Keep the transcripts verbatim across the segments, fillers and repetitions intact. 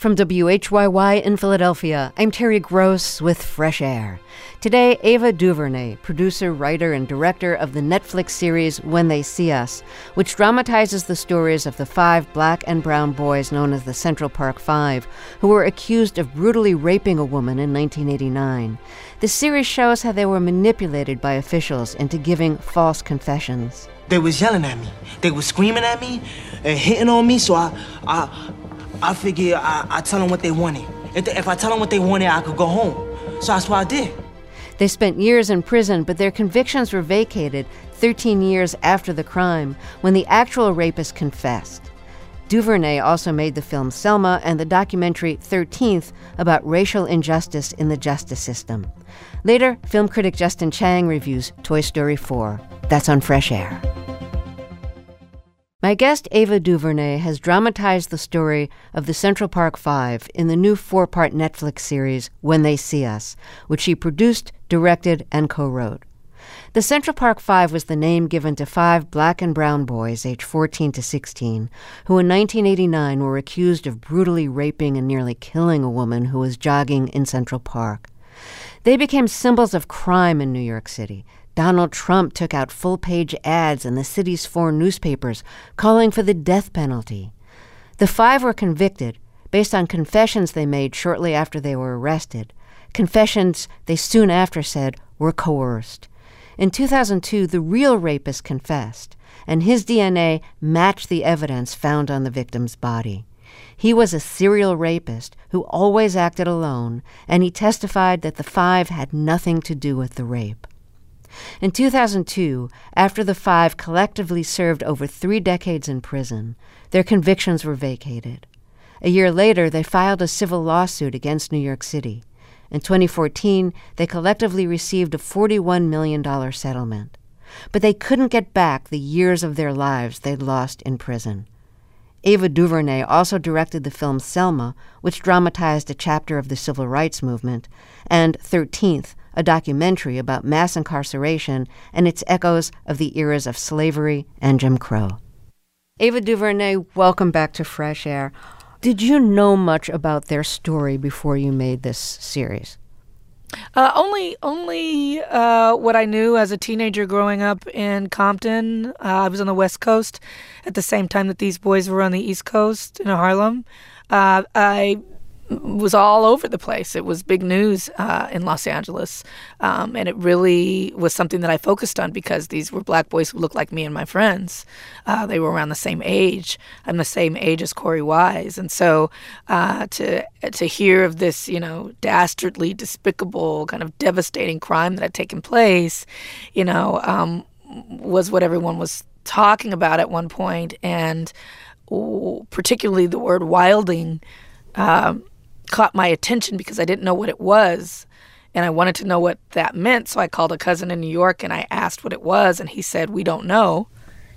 From W H Y Y in Philadelphia, I'm Terry Gross with Fresh Air. Today, Ava DuVernay, producer, writer, and director of the Netflix series When They See Us, which dramatizes the stories of the five black and brown boys known as the Central Park Five, who were accused of brutally raping a woman in nineteen eighty-nine. The series shows how they were manipulated by officials into giving false confessions. They was yelling at me. They was screaming at me and hitting on me, so I... I I figured I, I tell them what they wanted. If, they, if I tell them what they wanted, I could go home. So that's what I did. They spent years in prison, but their convictions were vacated thirteen years after the crime, when the actual rapist confessed. DuVernay also made the film Selma and the documentary thirteenth about racial injustice in the justice system. Later, film critic Justin Chang reviews Toy Story four. That's on Fresh Air. My guest, Ava DuVernay, has dramatized the story of the Central Park Five in the new four-part Netflix series When They See Us, which she produced, directed, and co-wrote. The Central Park Five was the name given to five black and brown boys aged fourteen to sixteen, who in nineteen eighty-nine were accused of brutally raping and nearly killing a woman who was jogging in Central Park. They became symbols of crime in New York City. Donald Trump took out full-page ads in the city's four newspapers calling for the death penalty. The five were convicted based on confessions they made shortly after they were arrested, confessions they soon after said were coerced. In two thousand two, the real rapist confessed, and his D N A matched the evidence found on the victim's body. He was a serial rapist who always acted alone, and he testified that the five had nothing to do with the rape. In two thousand two, after the five collectively served over three decades in prison, their convictions were vacated. A year later, they filed a civil lawsuit against New York City. In twenty fourteen, they collectively received a forty-one million dollars settlement. But they couldn't get back the years of their lives they'd lost in prison. Ava DuVernay also directed the film Selma, which dramatized a chapter of the civil rights movement, and thirteenth, a documentary about mass incarceration and its echoes of the eras of slavery and Jim Crow. Ava DuVernay, welcome back to Fresh Air. Did you know much about their story before you made this series? Uh, only only uh, what I knew as a teenager growing up in Compton. Uh, I was on the West Coast at the same time that these boys were on the East Coast in Harlem. Uh, I was all over the place. It was big news uh, in Los Angeles. Um, and it really was something that I focused on because these were black boys who looked like me and my friends. Uh, they were around the same age. I'm the same age as Corey Wise. And so uh, to to hear of this, you know, dastardly, despicable, kind of devastating crime that had taken place, you know, um, was what everyone was talking about at one point. And oh, particularly the word wilding um, caught my attention because I didn't know what it was, and I wanted to know what that meant. So I called a cousin in New York and I asked what it was, and he said, "We don't know.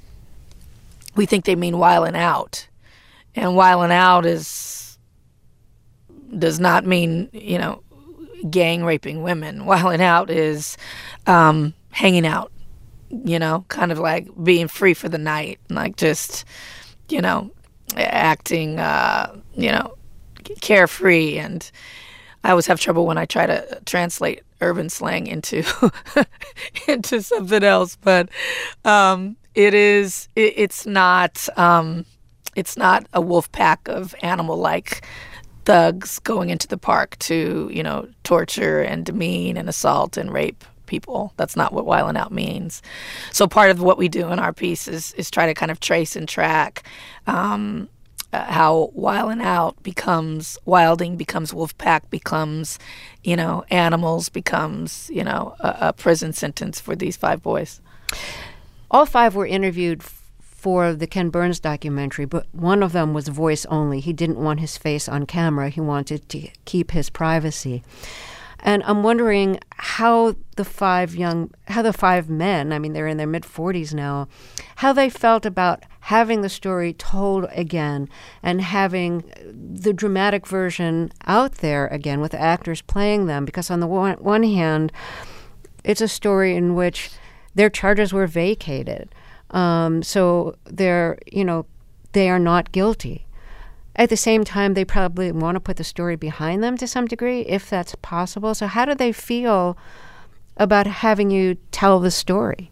We think they mean wilding out." And wilding out is does not mean, you know, gang raping women. Wilding out is um, hanging out, you know, kind of like being free for the night, like just, you know, acting, uh, you know, carefree. And I always have trouble when I try to translate urban slang into into something else. But um, it is it, it's not um, it's not a wolf pack of animal-like thugs going into the park to, you know, torture and demean and assault and rape people. That's not what wilding out means. So part of what we do in our piece is is try to kind of trace and track um, Uh, how wilding out becomes wilding, becomes wolf pack, becomes, you know, animals, becomes, you know, a, a prison sentence for these five boys. All five were interviewed f- for the Ken Burns documentary, but one of them was voice only. He didn't want his face on camera. He wanted to keep his privacy. And I'm wondering how the five young, how the five men, I mean, they're in their mid-forties now, how they felt about having the story told again and having the dramatic version out there again with actors playing them. Because on the one, one hand, it's a story in which their charges were vacated. Um, so they're, you know, they are not guilty. at the same time, they probably want to put the story behind them to some degree, if that's possible. So how do they feel about having you tell the story?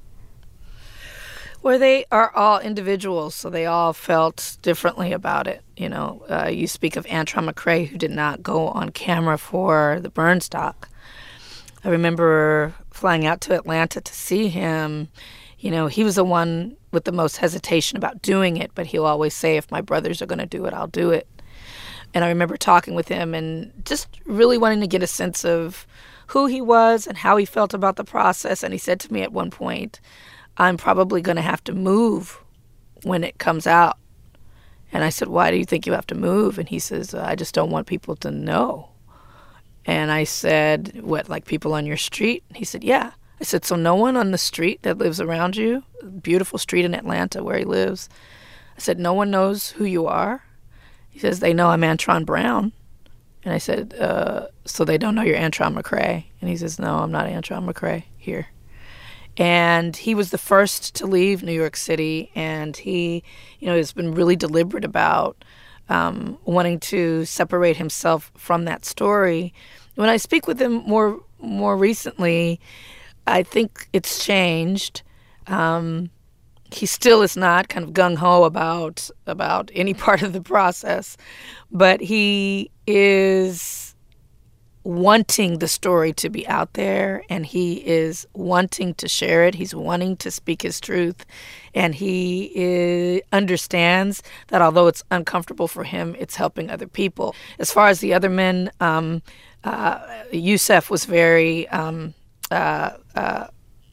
Well, they are all individuals, so they all felt differently about it. You know, uh, you speak of Antron McCray, who did not go on camera for the burn stock. I remember flying out to Atlanta to see him. You know, he was the one with the most hesitation about doing it, but he'll always say, if my brothers are going to do it, I'll do it. And I remember talking with him and just really wanting to get a sense of who he was and how he felt about the process. And he said to me at one point, I'm probably going to have to move when it comes out. And I said, why do you think you have to move? And he says, I just don't want people to know. And I said, what, like people on your street? He said, yeah. I said, so no one on the street that lives around you, beautiful street in Atlanta where he lives, I said, no one knows who you are? He says, they know I'm Antron Brown. And I said, uh, so they don't know you're Antron McCray? And he says, no, I'm not Antron McCray here. And he was the first to leave New York City, and he, you know, has been really deliberate about um, wanting to separate himself from that story. When I speak with him more more recently, I think it's changed. Um, he still is not kind of gung-ho about about any part of the process, but he is wanting the story to be out there, and he is wanting to share it. He's wanting to speak his truth, and he is, understands that although it's uncomfortable for him, it's helping other people. As far as the other men, um, uh, Yusef was very um, uh, uh,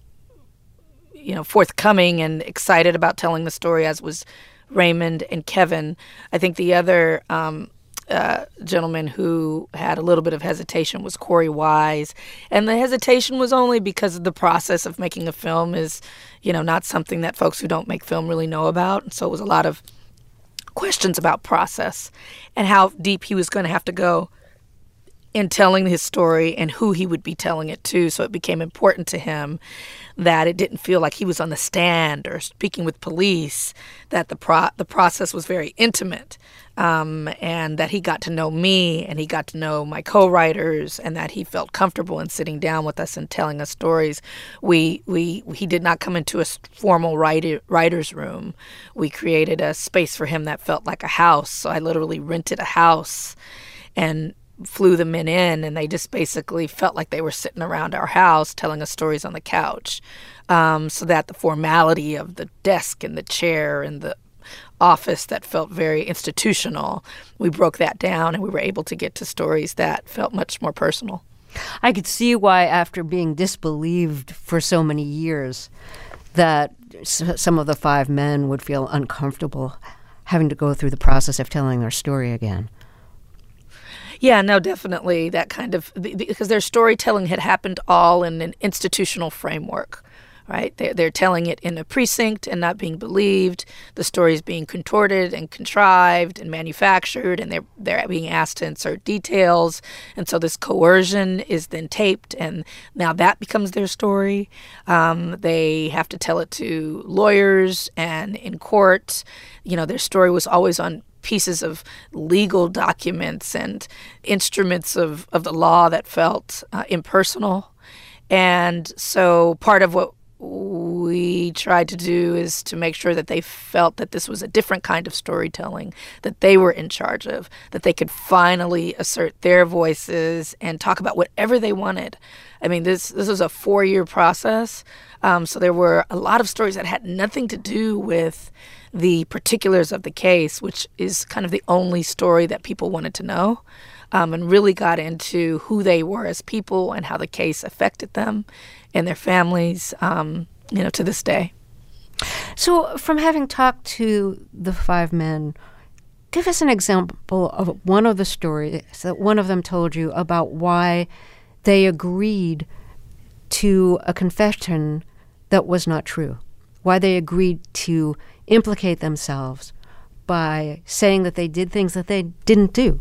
you know, forthcoming and excited about telling the story, as was Raymond and Kevin. I think the other um, uh, gentleman who had a little bit of hesitation was Corey Wise. And the hesitation was only because of the process of making a film is, you know, not something that folks who don't make film really know about. And so it was a lot of questions about process and how deep he was going to have to go in telling his story and who he would be telling it to. So it became important to him that it didn't feel like he was on the stand or speaking with police, that the pro- the process was very intimate, um, and that he got to know me and he got to know my co-writers, and that he felt comfortable in sitting down with us and telling us stories. We we he did not come into a formal writer, writer's room. We created a space for him that felt like a house. So I literally rented a house and flew the men in, and they just basically felt like they were sitting around our house telling us stories on the couch, um, so that the formality of the desk and the chair and the office that felt very institutional, we broke that down and we were able to get to stories that felt much more personal. I could see why, after being disbelieved for so many years, that s- some of the five men would feel uncomfortable having to go through the process of telling their story again. Yeah, no, definitely that kind of, because their storytelling had happened all in an institutional framework, right? They're, they're telling it in a precinct and not being believed. The story is being contorted and contrived and manufactured, and they're, they're being asked to insert details. And so this coercion is then taped, and now that becomes their story. Um, they have to tell it to lawyers and in court. You know, their story was always on pieces of legal documents and instruments of, of the law that felt uh, impersonal. And so part of what we tried to do is to make sure that they felt that this was a different kind of storytelling that they were in charge of, that they could finally assert their voices and talk about whatever they wanted. I mean, this this was a four-year process, um, so there were a lot of stories that had nothing to do with the particulars of the case, which is kind of the only story that people wanted to know, um, and really got into who they were as people and how the case affected them and their families, um, you know, to this day. So from having talked to the five men, give us an example of one of the stories that one of them told you about why they agreed to a confession that was not true, why they agreed to implicate themselves by saying that they did things that they didn't do.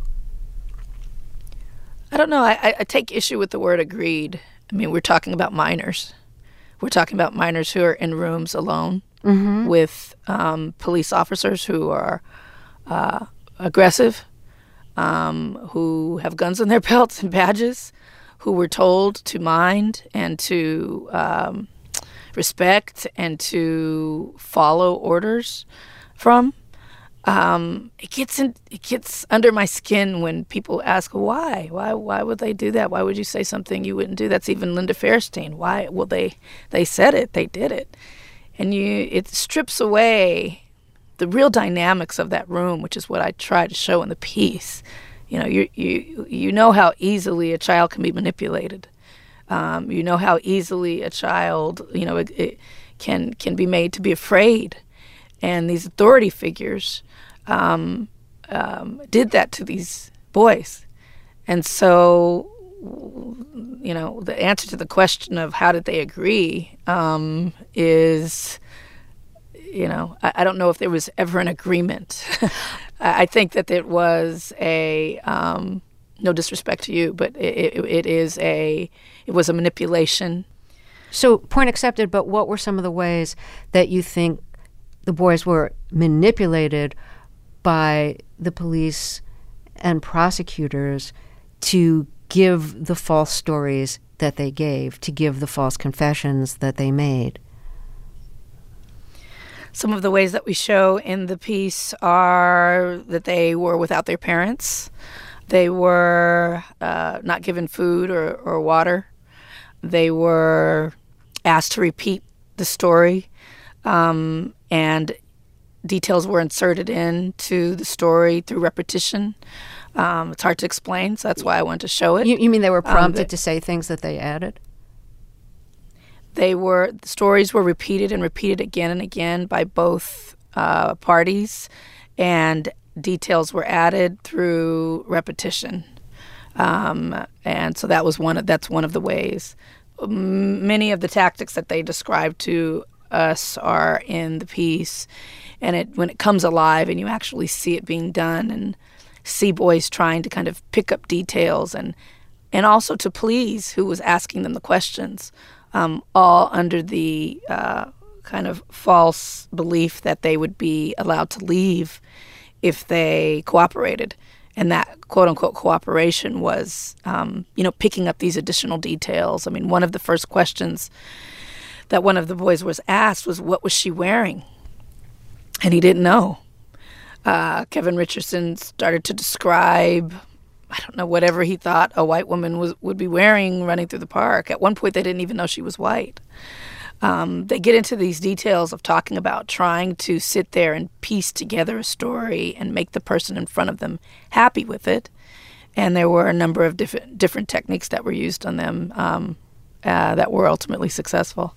I don't know. I, I take issue with the word agreed. I mean, we're talking about minors. We're talking about minors who are in rooms alone mm-hmm. with um, police officers who are uh, aggressive, um, who have guns on their belts and badges, who were told to mind and to um, respect and to follow orders from. Um, it gets in, it gets under my skin when people ask why, why, why would they do that? Why would you say something you wouldn't do? That's even Linda Fairstein. Why? Well, they, they said it, they did it, and you, it strips away the real dynamics of that room, which is what I try to show in the piece. You know, you you you know how easily a child can be manipulated. Um, you know how easily a child, you know, it, it can can be made to be afraid, and these authority figures um, um, did that to these boys. And so, you know, the answer to the question of how did they agree um, is, you know, I, I don't know if there was ever an agreement. I think that it was a, um, no disrespect to you, but it, it, it is a, it was a manipulation. So, point accepted, but what were some of the ways that you think the boys were manipulated by the police and prosecutors to give the false stories that they gave, to give the false confessions that they made? Some of the ways that we show in the piece are that they were without their parents. They were uh, not given food or, or water. They were asked to repeat the story, um, and details were inserted into the story through repetition. Um, it's hard to explain, so that's why I wanted to show it. You, you mean they were prompted um, they, to say things that they added? They were, the stories were repeated and repeated again and again by both uh, parties, and details were added through repetition. Um, and so that was one of, that's one of the ways. Many of the tactics that they described to us are in the piece, and it when it comes alive and you actually see it being done and see boys trying to kind of pick up details and and also to please who was asking them the questions, um, all under the uh, kind of false belief that they would be allowed to leave if they cooperated. And that quote-unquote cooperation was, um, you know, picking up these additional details. I mean, one of the first questions that one of the boys was asked was, what was she wearing? And he didn't know. Uh, Kevin Richardson started to describe, I don't know, whatever he thought a white woman was, would be wearing running through the park. At one point, they didn't even know she was white. Um, they get into these details of talking about trying to sit there and piece together a story and make the person in front of them happy with it. And there were a number of different different techniques that were used on them um, uh, that were ultimately successful.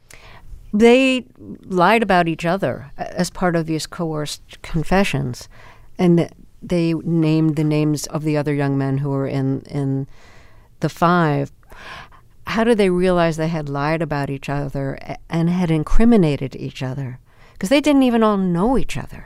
They lied about each other as part of these coerced confessions, and they named the names of the other young men who were in, in the five. How did they realize they had lied about each other and had incriminated each other? Because they didn't even all know each other.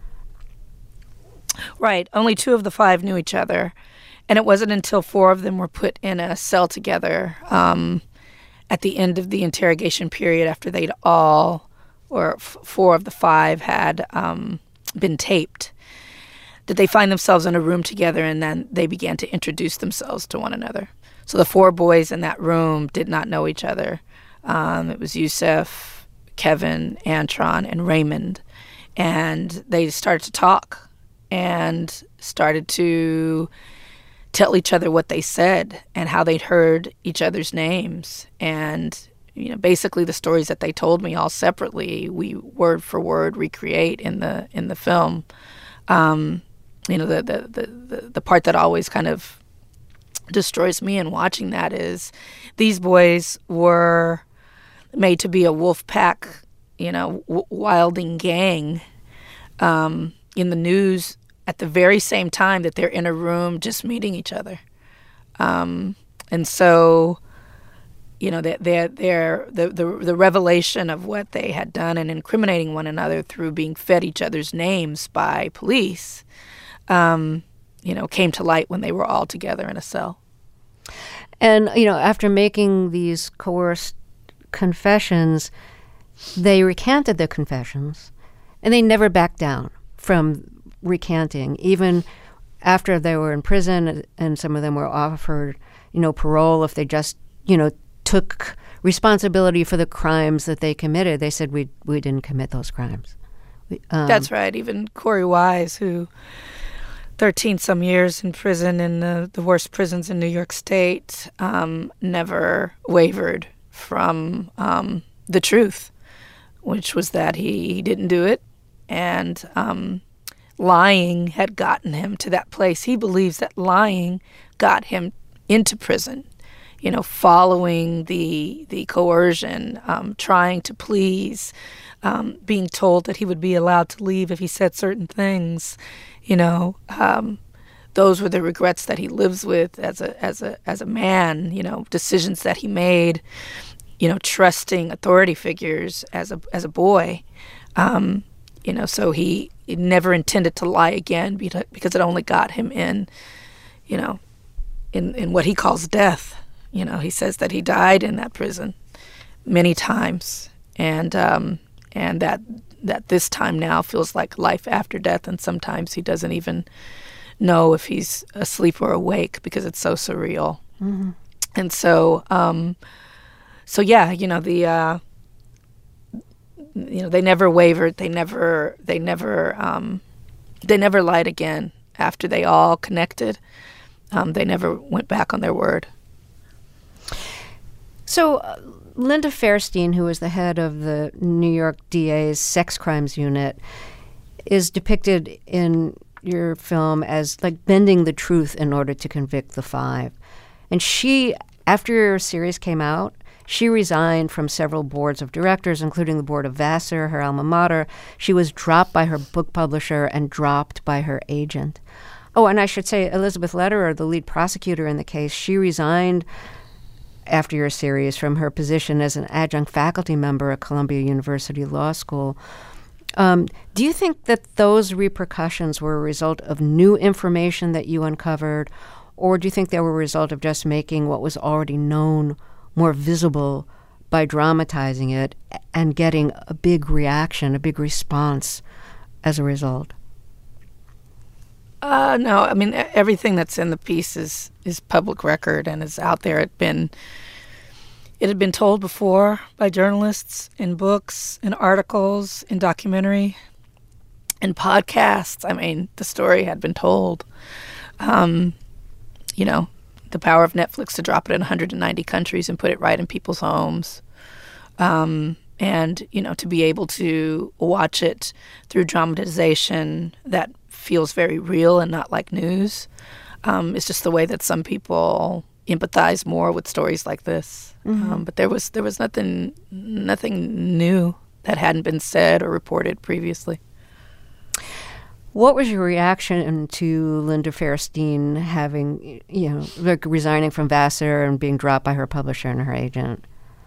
Right. Only two of the five knew each other. And it wasn't until four of them were put in a cell together um, at the end of the interrogation period, after they'd all, or f- four of the five had um, been taped, that they find themselves in a room together, and then they began to introduce themselves to one another. So the four boys in that room did not know each other. Um, it was Yusef, Kevin, Antron, and Raymond. And they started to talk and started to tell each other what they said and how they'd heard each other's names. And, you know, basically the stories that they told me all separately, we word for word recreate in the in the film. Um, you know, the, the, the, the part that always kind of destroys me in watching that is these boys were made to be a wolf pack, you know, w- wilding gang um, in the news at the very same time that they're in a room just meeting each other. Um, and so, you know, they're, they're, they're, the, the, the revelation of what they had done and incriminating one another through being fed each other's names by police, um, you know, came to light when they were all together in a cell. And, you know, after making these coerced confessions, they recanted their confessions, and they never backed down from recanting, even after they were in prison, and some of them were offered, you know, parole if they just, you know, took responsibility for the crimes that they committed. They said, we we didn't commit those crimes. We, um, That's right. Even Corey Wise, who thirteen some years in prison in the, the worst prisons in New York State, um, never wavered from um, the truth, which was that he, he didn't do it, and um, lying had gotten him to that place. He believes that lying got him into prison, you know, following the the coercion, um, trying to please, um, being told that he would be allowed to leave if he said certain things. You know, um, those were the regrets that he lives with as a as a as a man. You know, decisions that he made. You know, trusting authority figures as a as a boy. Um, you know, so he, he never intended to lie again because it only got him in. You know, in in what he calls death. You know, he says that he died in that prison many times, and um, and that. that this time now feels like life after death, and sometimes he doesn't even know if he's asleep or awake because it's so surreal. Mm-hmm. And so, um, so yeah, you know, the, uh, you know, they never wavered. They never, they never, um, they never lied again after they all connected. Um, they never went back on their word. So, uh, Linda Fairstein, who is the head of the New York D A's sex crimes unit, is depicted in your film as like bending the truth in order to convict the five. And she, after your series came out, she resigned from several boards of directors, including the board of Vassar, her alma mater. She was dropped by her book publisher and dropped by her agent. Oh, and I should say Elizabeth Lederer, the lead prosecutor in the case, she resigned after your series from her position as an adjunct faculty member at Columbia University Law School. Um, do you think that those repercussions were a result of new information that you uncovered, or do you think they were a result of just making what was already known more visible by dramatizing it and getting a big reaction, a big response as a result? Uh, no, I mean, everything that's in the piece is, is public record and is out there. It been, it had been told before by journalists in books, in articles, in documentary, in podcasts. I mean, the story had been told. Um, you know, the power of Netflix to drop it in one hundred ninety countries and put it right in people's homes. Um, and, you know, to be able to watch it through dramatization that feels very real and not like news. Um, it's just the way that some people empathize more with stories like this. Mm-hmm. Um, but there was there was nothing nothing new that hadn't been said or reported previously. What was your reaction to Linda Fairstein having, you know, like resigning from Vassar and being dropped by her publisher and her agent?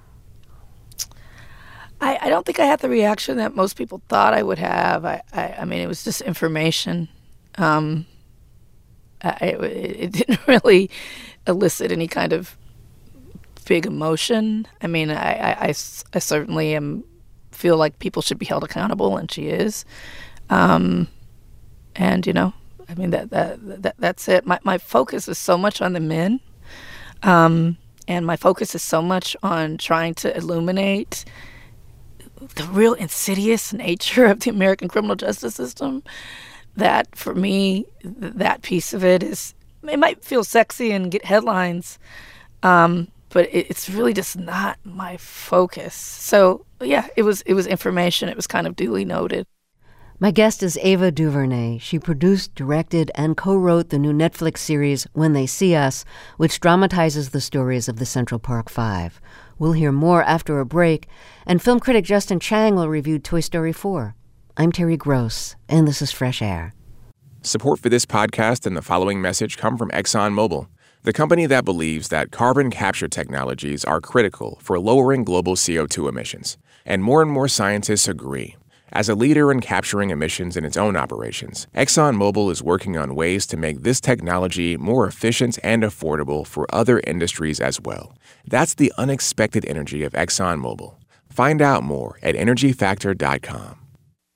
I, I don't think I had the reaction that most people thought I would have. I, I, I mean, it was just information. Um, I, it, it didn't really elicit any kind of big emotion. I mean, I, I, I, I certainly am feel like people should be held accountable, and she is. Um, and, you know, I mean, that, that, that that's it. My, my focus is so much on the men. Um, and my focus is so much on trying to illuminate the real insidious nature of the American criminal justice system, that for me, th- that piece of it is, it might feel sexy and get headlines, um, but it, it's really just not my focus. So yeah, it was it was information. It was kind of duly noted. My guest is Ava DuVernay. She produced, directed, and co-wrote the new Netflix series When They See Us, which dramatizes the stories of the Central Park Five. We'll hear more after a break, and film critic Justin Chang will review Toy Story four. I'm Terry Gross, and this is Fresh Air. Support for this podcast and the following message come from ExxonMobil, the company that believes that carbon capture technologies are critical for lowering global C O two emissions. And more and more scientists agree. As a leader in capturing emissions in its own operations, ExxonMobil is working on ways to make this technology more efficient and affordable for other industries as well. That's the unexpected energy of ExxonMobil. Find out more at energy factor dot com.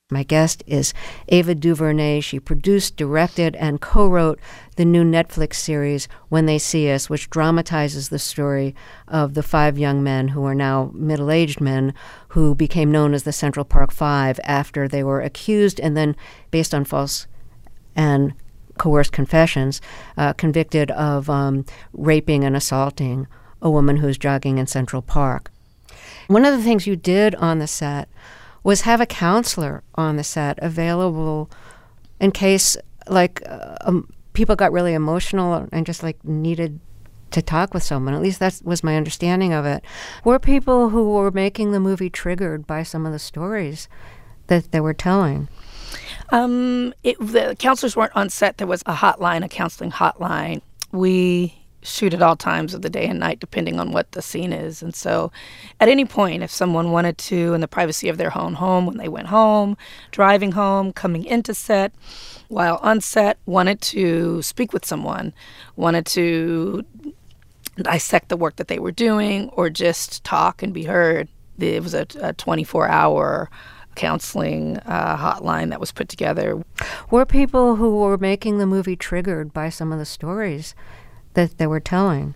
My guest is Ava DuVernay. She produced, directed, and co-wrote the new Netflix series When They See Us, which dramatizes the story of the five young men who are now middle-aged men who became known as the Central Park Five after they were accused and then, based on false and coerced confessions, uh, convicted of um, raping and assaulting a woman who was jogging in Central Park. One of the things you did on the set was have a counselor on the set available in case, like, uh, um, people got really emotional and just, like, needed to talk with someone. At least that was my understanding of it. Were people who were making the movie triggered by some of the stories that they were telling? Um, it, the counselors weren't on set. There was a hotline, a counseling hotline. We shoot at all times of the day and night, depending on what the scene is. And so at any point, if someone wanted to, in the privacy of their own home, when they went home, driving home, coming into set, while on set, wanted to speak with someone, wanted to dissect the work that they were doing, or just talk and be heard, it was a, a twenty-four hour counseling uh, hotline that was put together. Were people who were making the movie triggered by some of the stories that they were telling?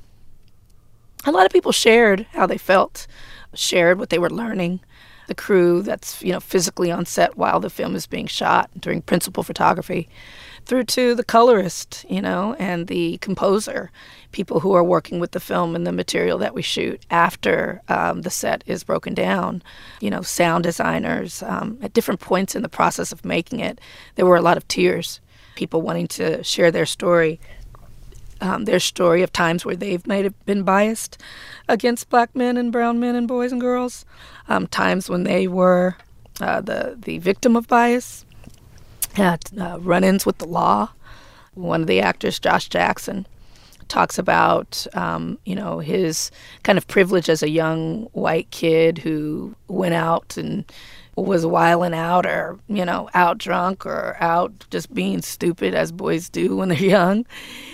A lot of people shared how they felt, shared what they were learning. The crew that's, you know, physically on set while the film is being shot during principal photography, through to the colorist, you know, and the composer, people who are working with the film and the material that we shoot after um, the set is broken down, you know, sound designers. Um, at different points in the process of making it, there were a lot of tears, people wanting to share their story. Um, their story of times where they've may have been biased against black men and brown men and boys and girls, um, times when they were uh, the the victim of bias, uh, uh, run-ins with the law. One of the actors, Josh Jackson, talks about um, you know his kind of privilege as a young white kid who went out and was wilding out, or, you know, out drunk or out just being stupid, as boys do when they're young,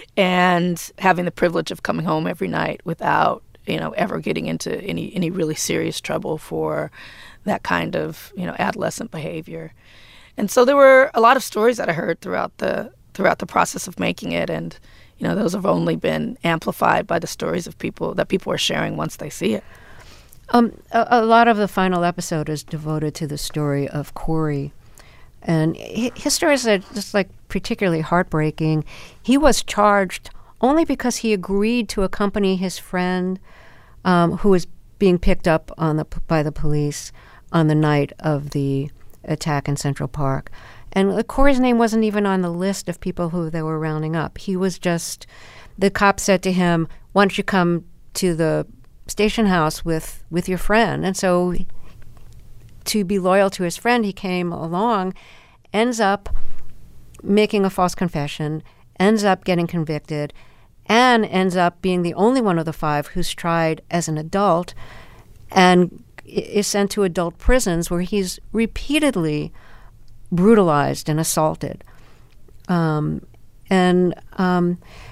and having the privilege of coming home every night without, you know, ever getting into any, any really serious trouble for that kind of, you know, adolescent behavior. And so there were a lot of stories that I heard throughout the throughout the process of making it, and, you know, those have only been amplified by the stories of people that people are sharing once they see it. Um, a, a lot of the final episode is devoted to the story of Corey. And his story is just, like, particularly heartbreaking. He was charged only because he agreed to accompany his friend um, who was being picked up on the by the police on the night of the attack in Central Park. And Corey's name wasn't even on the list of people who they were rounding up. He was just, the cop said to him, "Why don't you come to the station house with, with your friend?" And so to be loyal to his friend, he came along, ends up making a false confession, ends up getting convicted, and ends up being the only one of the five who's tried as an adult and is sent to adult prisons where he's repeatedly brutalized and assaulted. Um, and um,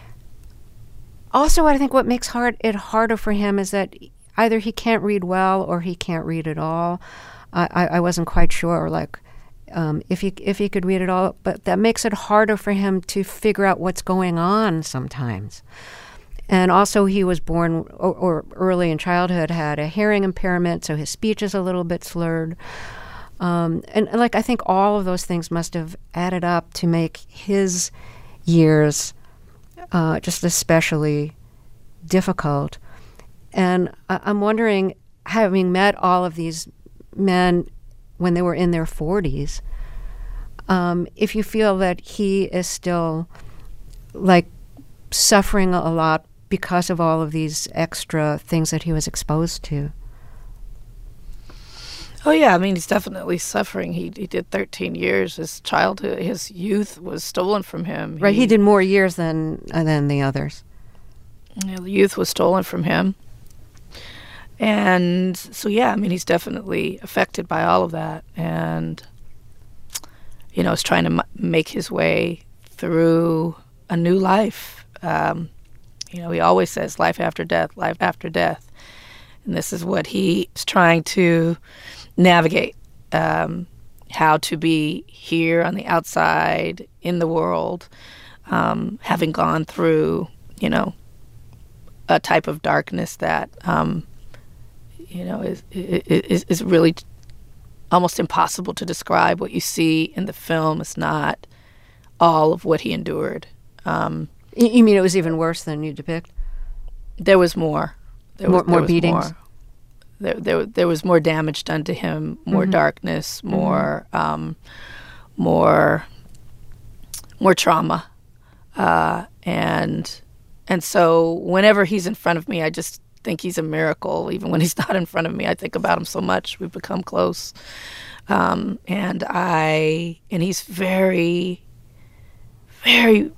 also, I think what makes hard, it harder for him is that either he can't read well or he can't read at all. I, I wasn't quite sure, like, um, if he if he could read it all, but that makes it harder for him to figure out what's going on sometimes. And also, he was born or, or early in childhood had a hearing impairment, so his speech is a little bit slurred. Um, and, and like I think all of those things must have added up to make his years uh, just especially difficult. And I, I'm wondering, having met all of these men when they were in their forties, um, if you feel that he is still, like, suffering a lot because of all of these extra things that he was exposed to. Oh, yeah. I mean, he's definitely suffering. He he did thirteen years. His childhood, his youth was stolen from him. Right. He, he did more years than, uh, than the others. You know, the youth was stolen from him. And so, yeah, I mean, he's definitely affected by all of that. And, you know, is trying to m- make his way through a new life. Um, you know, he always says life after death, life after death. And this is what he is trying to navigate, um, how to be here on the outside in the world, um, having gone through, you know, a type of darkness that, um, you know, is, is is really almost impossible to describe. What you see in the film is not all of what he endured. Um, you mean it was even worse than you depict? There was more. There more was, there more was beatings? More. There, there, there was more damage done to him, more mm-hmm. darkness, more, mm-hmm. um, more, more trauma, uh, and and so whenever he's in front of me, I just think he's a miracle. Even when he's not in front of me, I think about him so much. We've become close, um, and I and he's very, very.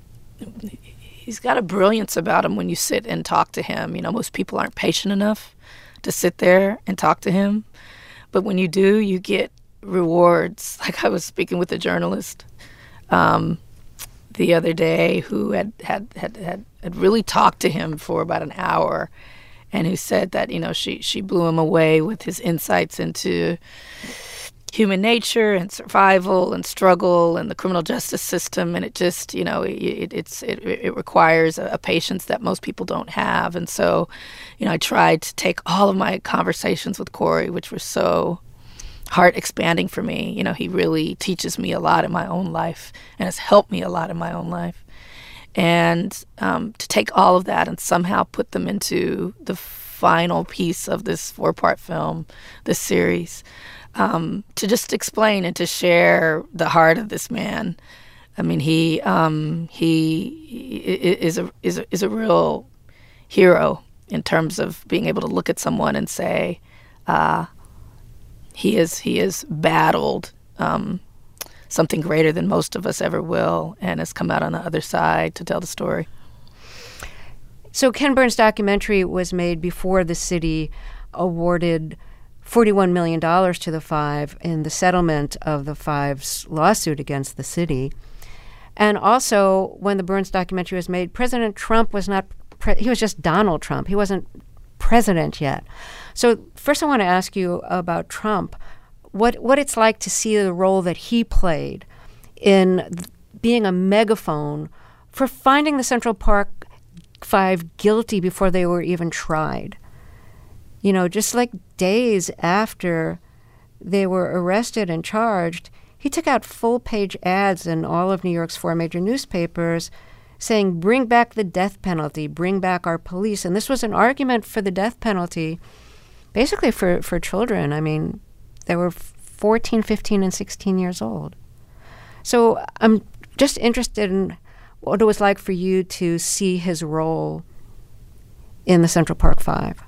He's got a brilliance about him when you sit and talk to him. You know, most people aren't patient enough to sit there and talk to him. But when you do, you get rewards. Like I was speaking with a journalist um, the other day who had, had, had, had, had really talked to him for about an hour and who said that, you know, she, she blew him away with his insights into human nature and survival and struggle and the criminal justice system, and it just, you know, it, it's it, it requires a, a patience that most people don't have. And so, you know, I tried to take all of my conversations with Corey, which were so heart expanding for me. You know, he really teaches me a lot in my own life and has helped me a lot in my own life. And um, to take all of that and somehow put them into the final piece of this four-part film, this series. Um, to just explain and to share the heart of this man. I mean, he um, he is a is a, is a real hero in terms of being able to look at someone and say, uh, he is he has battled um, something greater than most of us ever will, and has come out on the other side to tell the story. So Ken Burns' documentary was made before the city awarded forty-one million dollars to the Five in the settlement of the Five's lawsuit against the city. And also, when the Burns documentary was made, President Trump was not, pre- he was just Donald Trump. He wasn't president yet. So first I want to ask you about Trump, what what it's like to see the role that he played in th- being a megaphone for finding the Central Park Five guilty before they were even tried. You know, just like days after they were arrested and charged, he took out full-page ads in all of New York's four major newspapers saying, bring back the death penalty, bring back our police. And this was an argument for the death penalty, basically for, for children. I mean, they were fourteen, fifteen, and sixteen years old. So I'm just interested in what it was like for you to see his role in the Central Park Five.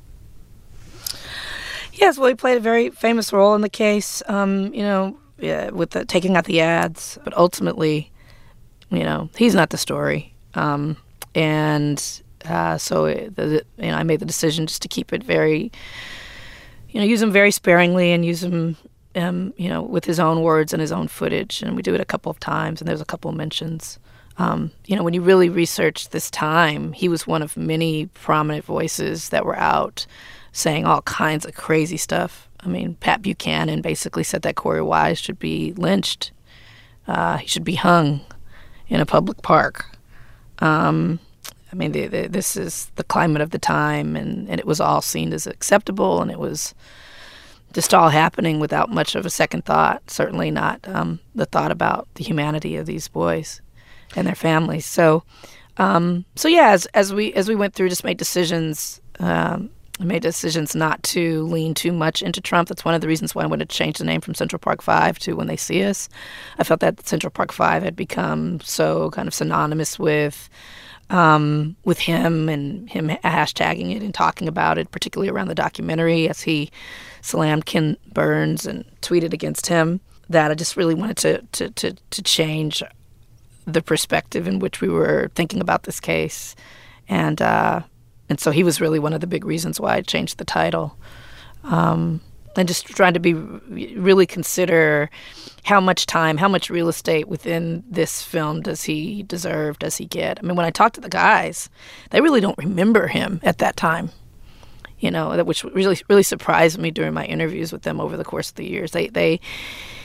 Yes, well, he played a very famous role in the case, um, you know, yeah, with the, taking out the ads. But ultimately, you know, he's not the story. Um, and uh, so, it, the, you know, I made the decision just to keep it very, you know, use him very sparingly and use him, um, you know, with his own words and his own footage. And we do it a couple of times, and there's a couple of mentions. Um, you know, when you really research this time, he was one of many prominent voices that were out saying all kinds of crazy stuff. I mean, Pat Buchanan basically said that Corey Wise should be lynched. Uh, he should be hung in a public park. Um, I mean, the, the, this is the climate of the time, and, and it was all seen as acceptable, and it was just all happening without much of a second thought, certainly not um, the thought about the humanity of these boys and their families. So, um, so yeah, as, as we as we went through, just made decisions. Um, I made decisions not to lean too much into Trump. That's one of the reasons why I wanted to change the name from Central Park Five to When They See Us. I felt that Central Park Five had become so kind of synonymous with um, with him and him hashtagging it and talking about it, particularly around the documentary as he slammed Ken Burns and tweeted against him, that I just really wanted to to to, to change the perspective in which we were thinking about this case. And uh, and so he was really one of the big reasons why I changed the title. Um, and just trying to be really consider how much time, how much real estate within this film does he deserve, does he get? I mean, when I talk to the guys, they really don't remember him at that time, you know, which really really surprised me during my interviews with them over the course of the years. They, they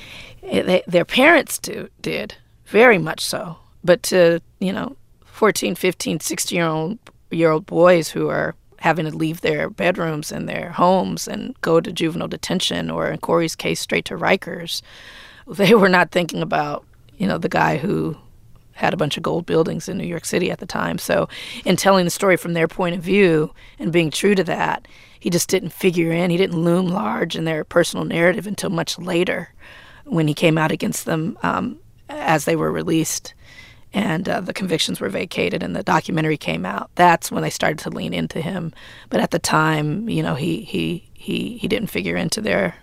they, their parents do, did, very much so. But to, you know, fourteen, fifteen, sixteen-year-old year old boys who are having to leave their bedrooms and their homes and go to juvenile detention, or in Corey's case, straight to Rikers, they were not thinking about, you know, the guy who had a bunch of gold buildings in New York City at the time. So in telling the story from their point of view and being true to that, he just didn't figure in, he didn't loom large in their personal narrative until much later when he came out against them um, as they were released and uh, the convictions were vacated and the documentary came out. That's when they started to lean into him. But at the time, you know, he he he, he didn't figure into their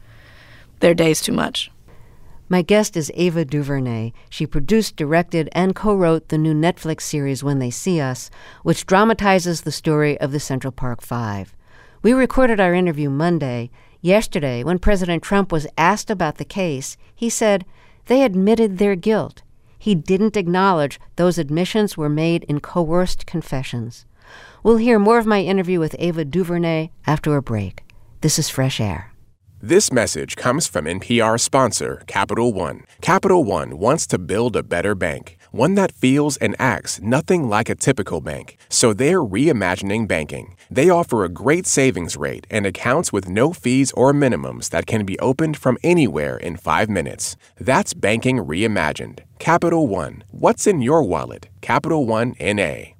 their days too much. My guest is Ava DuVernay. She produced, directed, and co-wrote the new Netflix series When They See Us, which dramatizes the story of the Central Park Five. We recorded our interview Monday. Yesterday, when President Trump was asked about the case, he said they admitted their guilt. He didn't acknowledge those admissions were made in coerced confessions. We'll hear more of my interview with Ava DuVernay after a break. This is Fresh Air. This message comes from N P R sponsor, Capital One. Capital One wants to build a better bank, one that feels and acts nothing like a typical bank. So they're reimagining banking. They offer a great savings rate and accounts with no fees or minimums that can be opened from anywhere in five minutes. That's banking reimagined. Capital One. What's in your wallet? Capital One N A.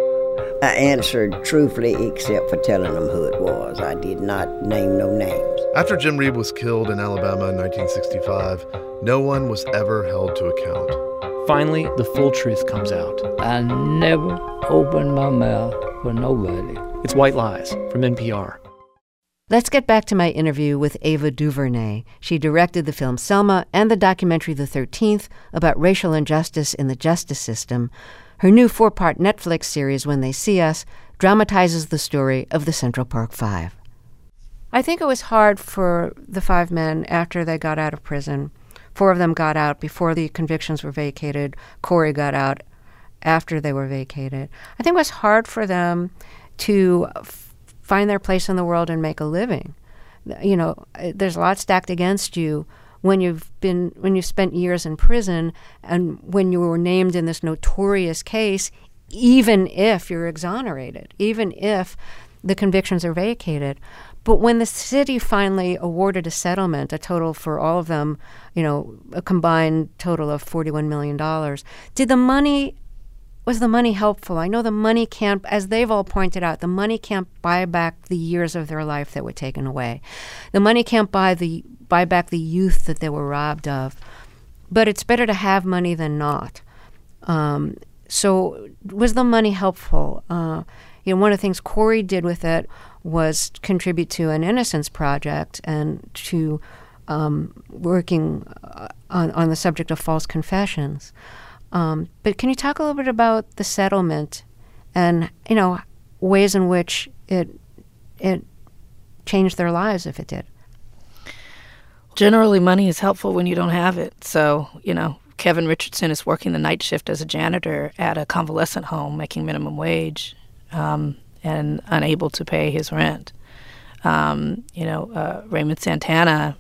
I answered truthfully except for telling them who it was. I did not name no names. After Jim Reeb was killed in Alabama in nineteen sixty-five, no one was ever held to account. Finally, the full truth comes out. I never opened my mouth for nobody. It's White Lies from N P R. Let's get back to my interview with Ava DuVernay. She directed the film Selma and the documentary The thirteenth about racial injustice in the justice system. Her new four-part Netflix series, When They See Us, dramatizes the story of the Central Park Five. I think it was hard for the five men after they got out of prison. Four of them got out before the convictions were vacated. Corey got out after they were vacated. I think it was hard for them to f- find their place in the world and make a living. You know, there's a lot stacked against you when you've been when you've spent years in prison and when you were named in this notorious case, even if you're exonerated, even if the convictions are vacated. But when the city finally awarded a settlement, a total for all of them, you know, a combined total of forty-one million dollars, did the money, was the money helpful? I know the money can't, as they've all pointed out, the money can't buy back the years of their life that were taken away. The money can't buy the buy back the youth that they were robbed of. But it's better to have money than not. Um, so was the money helpful? Uh, you know, one of the things Corey did with it was contribute to an Innocence Project and to um, working on, on the subject of false confessions. Um, but can you talk a little bit about the settlement and, you know, ways in which it it changed their lives, if it did? Generally, money is helpful when you don't have it. So, you know, Kevin Richardson is working the night shift as a janitor at a convalescent home, making minimum wage, um, and unable to pay his rent. Um, you know, uh, Raymond Santana,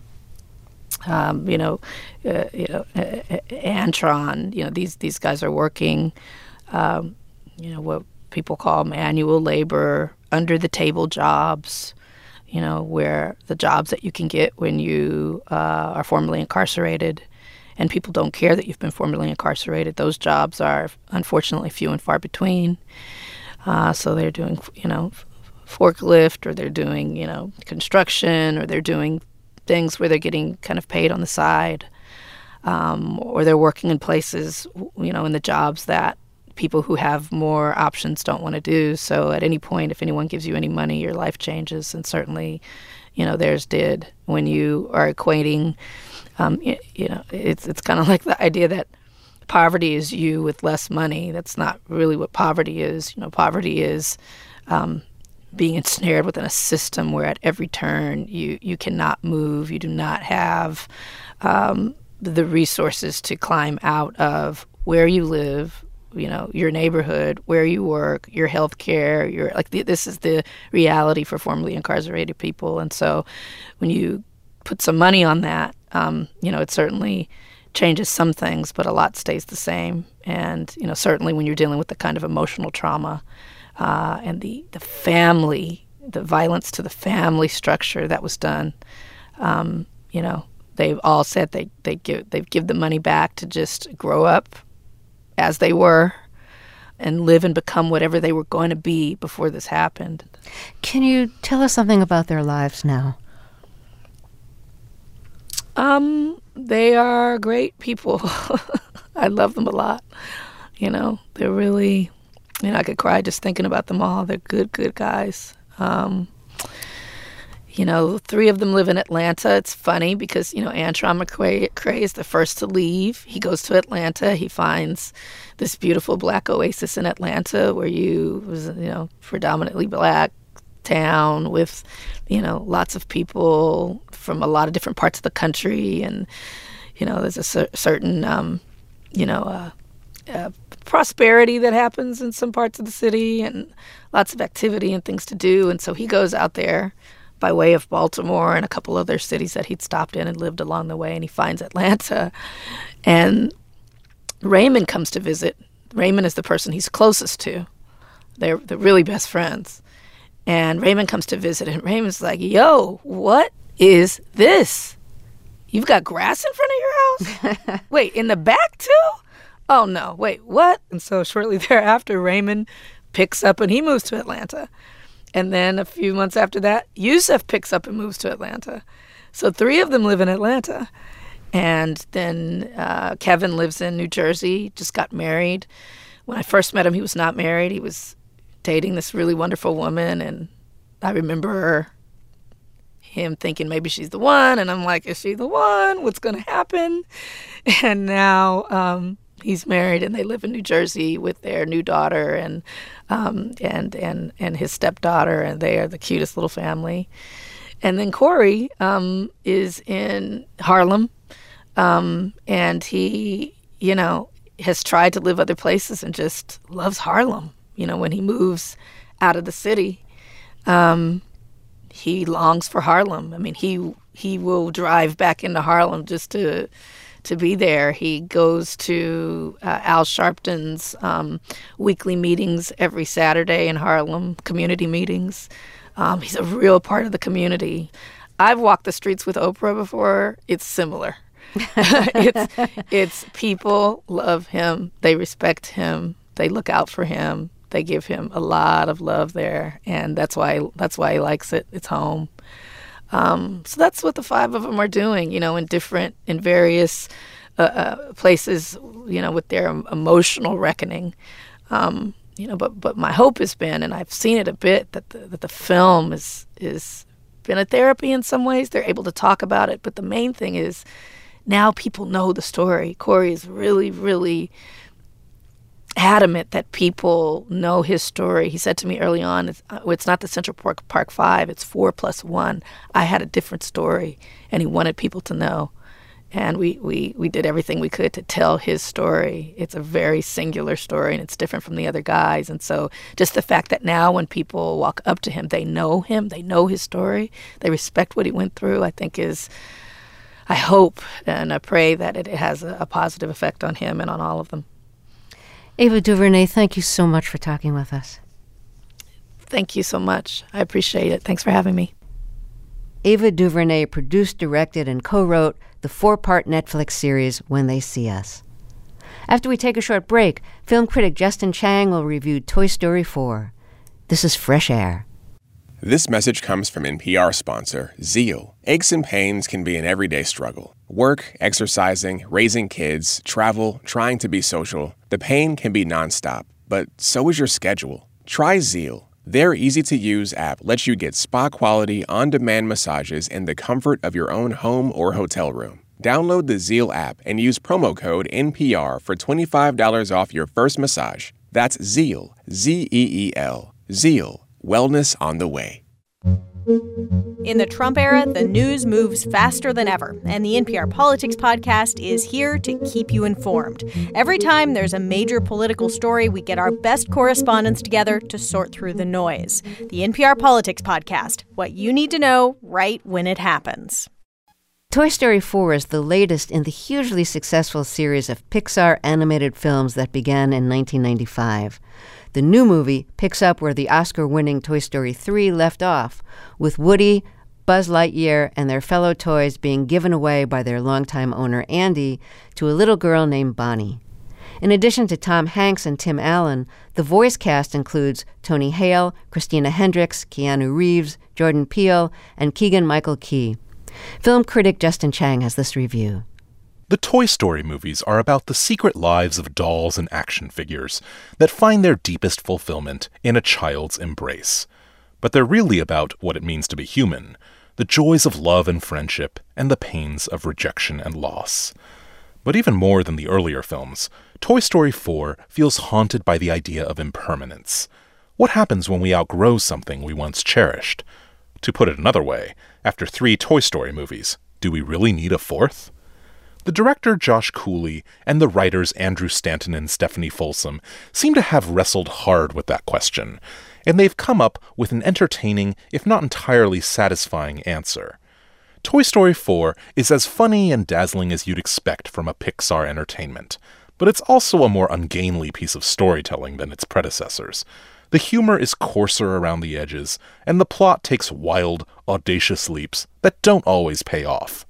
um, you know, uh, you know, uh, Antron. You know, these these guys are working, um, you know, what people call manual labor, under the table jobs. You know, where the jobs that you can get when you uh, are formerly incarcerated, and people don't care that you've been formerly incarcerated. Those jobs are unfortunately few and far between. Uh, so they're doing, you know, forklift, or they're doing, you know, construction, or they're doing things where they're getting kind of paid on the side, um, or they're working in places, you know, in the jobs that people who have more options don't want to do. So at any point, if anyone gives you any money, your life changes, and certainly, you know, theirs did. When you are equating, um, you, you know, it's it's kind of like the idea that poverty is you with less money. That's not really what poverty is. You know, poverty is um, being ensnared within a system where at every turn you, you cannot move. You do not have um, the resources to climb out of where you live, you know, your neighborhood, where you work, your health care, your, like, the, this is the reality for formerly incarcerated people. And so when you put some money on that, Um, you know, it certainly changes some things, but a lot stays the same. And, you know, certainly when you're dealing with the kind of emotional trauma uh, and the, the family, the violence to the family structure that was done, um, you know, they've all said they they give they've give the money back to just grow up as they were and live and become whatever they were going to be before this happened. Can you tell us something about their lives now? Um, they are great people. I love them a lot. You know, they're really, you know, I could cry just thinking about them all. They're good, good guys. Um, you know, three of them live in Atlanta. It's funny because, you know, Antron McCray, McCray is the first to leave. He goes to Atlanta. He finds this beautiful black oasis in Atlanta where you was, you know, predominantly black town with, you know, lots of people from a lot of different parts of the country. And, you know, there's a cer- certain, um, you know, uh, uh, prosperity that happens in some parts of the city and lots of activity and things to do. And so he goes out there by way of Baltimore and a couple other cities that he'd stopped in and lived along the way, and he finds Atlanta. And Raymond comes to visit. Raymond is the person he's closest to. They're, they're really best friends. And Raymond comes to visit, and Raymond's like, yo, what is this? You've got grass in front of your house? Wait, in the back too? Oh, no, wait, what? And so shortly thereafter, Raymond picks up and he moves to Atlanta. And then a few months after that, Yusef picks up and moves to Atlanta. So three of them live in Atlanta. And then uh, Kevin lives in New Jersey, just got married. When I first met him, he was not married. He was dating this really wonderful woman. And I remember him thinking maybe she's the one. And I'm like, is she the one? What's going to happen? And now um, he's married and they live in New Jersey with their new daughter and um, and and and his stepdaughter, and they are the cutest little family. And then Corey um, is in Harlem, um, and he, you know, has tried to live other places and just loves Harlem. You know, when he moves out of the city, um, he longs for Harlem. I mean, he he will drive back into Harlem just to to be there. He goes to uh, Al Sharpton's um, weekly meetings every Saturday in Harlem, community meetings. Um, he's a real part of the community. I've walked the streets with Oprah before. It's similar. it's it's people love him. They respect him. They look out for him. They give him a lot of love there, and that's why that's why he likes it. It's home. Um, so that's what the five of them are doing, you know, in different, in various uh, uh, places, you know, with their emotional reckoning. Um, you know, but but my hope has been, and I've seen it a bit, that the, that the film is is been a therapy in some ways. They're able to talk about it, but the main thing is now people know the story. Corey is really, really adamant that people know his story. He said to me early on, it's, uh, it's not the Central Park, Park Five, it's four plus one. I had a different story, and he wanted people to know. And we, we, we did everything we could to tell his story. It's a very singular story, and it's different from the other guys. And so just the fact that now when people walk up to him, they know him, they know his story, they respect what he went through, I think is, I hope and I pray that it has a, a positive effect on him and on all of them. Ava DuVernay, thank you so much for talking with us. Thank you so much. I appreciate it. Thanks for having me. Ava DuVernay produced, directed, and co-wrote the four-part Netflix series When They See Us. After we take a short break, film critic Justin Chang will review Toy Story four. This is Fresh Air. This message comes from N P R sponsor Zeal. Aches and pains can be an everyday struggle. Work, exercising, raising kids, travel, trying to be social. The pain can be nonstop, but so is your schedule. Try Zeal. Their easy-to-use app lets you get spa-quality, on-demand massages in the comfort of your own home or hotel room. Download the Zeal app and use promo code N P R for twenty-five dollars off your first massage. That's Zeal, Z E E L. Zeal. Wellness on the way. In the Trump era, the news moves faster than ever, and the N P R Politics podcast is here to keep you informed. Every time there's a major political story, we get our best correspondents together to sort through the noise. The N P R Politics podcast, what you need to know right when it happens. Toy Story four is the latest in the hugely successful series of Pixar animated films that began in nineteen ninety-five. The new movie picks up where the Oscar-winning Toy Story three left off, with Woody, Buzz Lightyear, and their fellow toys being given away by their longtime owner, Andy, to a little girl named Bonnie. In addition to Tom Hanks and Tim Allen, the voice cast includes Tony Hale, Christina Hendricks, Keanu Reeves, Jordan Peele, and Keegan-Michael Key. Film critic Justin Chang has this review. The Toy Story movies are about the secret lives of dolls and action figures that find their deepest fulfillment in a child's embrace. But they're really about what it means to be human, the joys of love and friendship, and the pains of rejection and loss. But even more than the earlier films, Toy Story four feels haunted by the idea of impermanence. What happens when we outgrow something we once cherished? To put it another way, after three Toy Story movies, do we really need a fourth? The director Josh Cooley and the writers Andrew Stanton and Stephanie Folsom seem to have wrestled hard with that question, and they've come up with an entertaining, if not entirely satisfying answer. Toy Story four is as funny and dazzling as you'd expect from a Pixar entertainment, but it's also a more ungainly piece of storytelling than its predecessors. The humor is coarser around the edges, and the plot takes wild, audacious leaps that don't always pay off.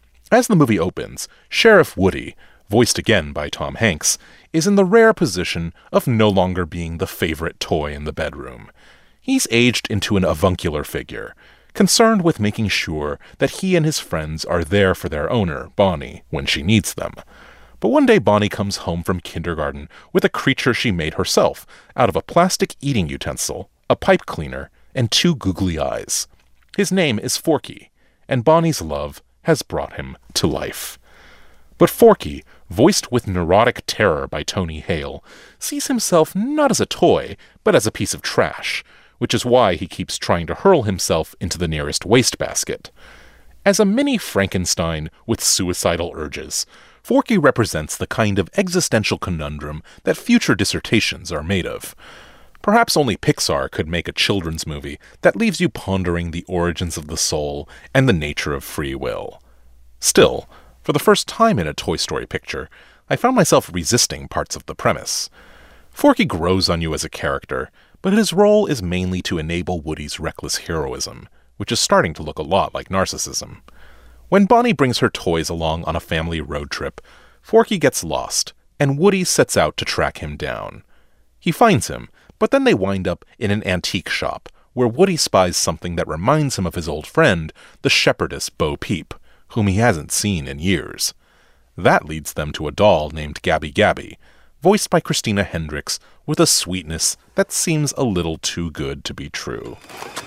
As the movie opens, Sheriff Woody, voiced again by Tom Hanks, is in the rare position of no longer being the favorite toy in the bedroom. He's aged into an avuncular figure, concerned with making sure that he and his friends are there for their owner, Bonnie, when she needs them. But one day Bonnie comes home from kindergarten with a creature she made herself out of a plastic eating utensil, a pipe cleaner, and two googly eyes. His name is Forky, and Bonnie's love has brought him to life. But Forky, voiced with neurotic terror by Tony Hale, sees himself not as a toy, but as a piece of trash, which is why he keeps trying to hurl himself into the nearest wastebasket. As a mini Frankenstein with suicidal urges, Forky represents the kind of existential conundrum that future dissertations are made of. Perhaps only Pixar could make a children's movie that leaves you pondering the origins of the soul and the nature of free will. Still, for the first time in a Toy Story picture, I found myself resisting parts of the premise. Forky grows on you as a character, but his role is mainly to enable Woody's reckless heroism, which is starting to look a lot like narcissism. When Bonnie brings her toys along on a family road trip, Forky gets lost, and Woody sets out to track him down. He finds him, but then they wind up in an antique shop, where Woody spies something that reminds him of his old friend, the shepherdess Bo Peep, whom he hasn't seen in years. That leads them to a doll named Gabby Gabby, voiced by Christina Hendricks, with a sweetness that seems a little too good to be true.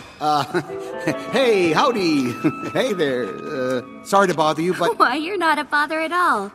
Uh, hey, howdy. Hey there. Uh, sorry to bother you, but... Why, you're not a bother at all.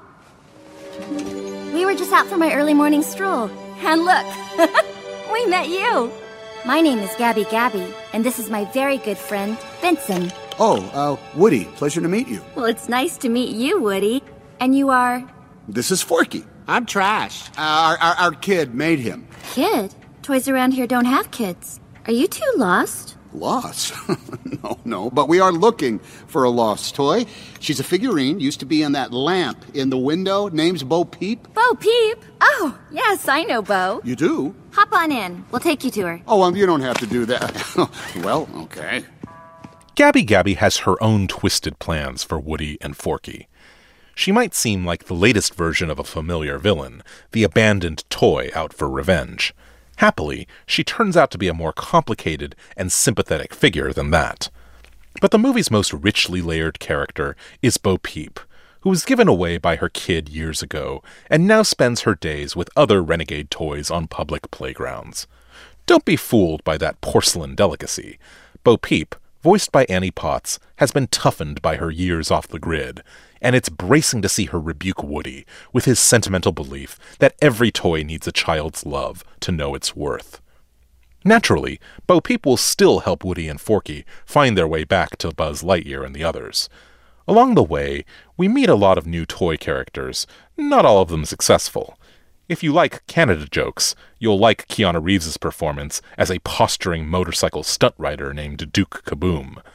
We were just out for my early morning stroll. And look, we met you. My name is Gabby Gabby, and this is my very good friend, Vincent. Oh, uh, Woody, pleasure to meet you. Well, it's nice to meet you, Woody. And you are? This is Forky. I'm Trash. Uh, our, our, our kid made him. Kid? Toys around here don't have kids. Are you two lost? Lost? no, no, but we are looking for a lost toy. She's a figurine, used to be in that lamp in the window. Name's Bo Peep. Bo Peep? Oh, yes, I know Bo. You do? Hop on in. We'll take you to her. Oh, well, you don't have to do that. Well, okay. Gabby Gabby has her own twisted plans for Woody and Forky. She might seem like the latest version of a familiar villain, the abandoned toy out for revenge. Happily, she turns out to be a more complicated and sympathetic figure than that. But the movie's most richly layered character is Bo Peep, who was given away by her kid years ago and now spends her days with other renegade toys on public playgrounds. Don't be fooled by that porcelain delicacy. Bo Peep, voiced by Annie Potts, has been toughened by her years off the grid, and it's bracing to see her rebuke Woody with his sentimental belief that every toy needs a child's love to know its worth. Naturally, Bo Peep will still help Woody and Forky find their way back to Buzz Lightyear and the others. Along the way, we meet a lot of new toy characters, not all of them successful. If you like Canada jokes, you'll like Keanu Reeves' performance as a posturing motorcycle stunt rider named Duke Kaboom.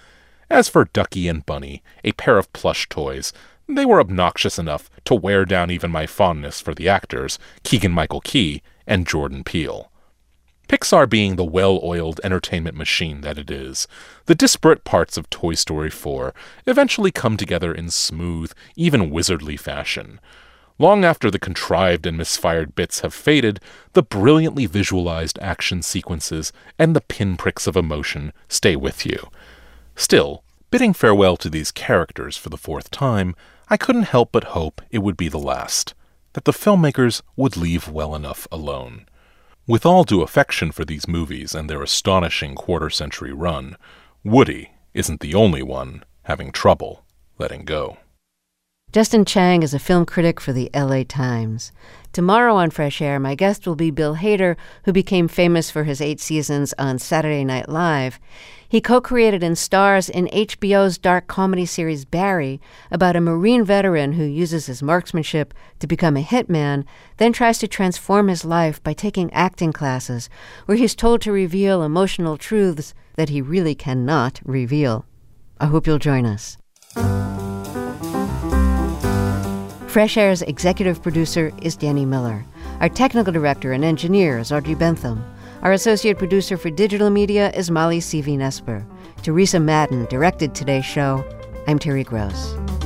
As for Ducky and Bunny, a pair of plush toys, they were obnoxious enough to wear down even my fondness for the actors, Keegan-Michael Key and Jordan Peele. Pixar being the well-oiled entertainment machine that it is, the disparate parts of Toy Story four eventually come together in smooth, even wizardly fashion. Long after the contrived and misfired bits have faded, the brilliantly visualized action sequences and the pinpricks of emotion stay with you. Still, bidding farewell to these characters for the fourth time, I couldn't help but hope it would be the last, that the filmmakers would leave well enough alone. With all due affection for these movies and their astonishing quarter-century run, Woody isn't the only one having trouble letting go. Justin Chang is a film critic for the L A Times. Tomorrow on Fresh Air, my guest will be Bill Hader, who became famous for his eight seasons on Saturday Night Live. He co-created and stars in H B O's dark comedy series Barry, about a Marine veteran who uses his marksmanship to become a hitman, then tries to transform his life by taking acting classes, where he's told to reveal emotional truths that he really cannot reveal. I hope you'll join us. Fresh Air's executive producer is Danny Miller. Our technical director and engineer is Audrey Bentham. Our associate producer for digital media is Molly C V Nesper. Teresa Madden directed today's show. I'm Terry Gross.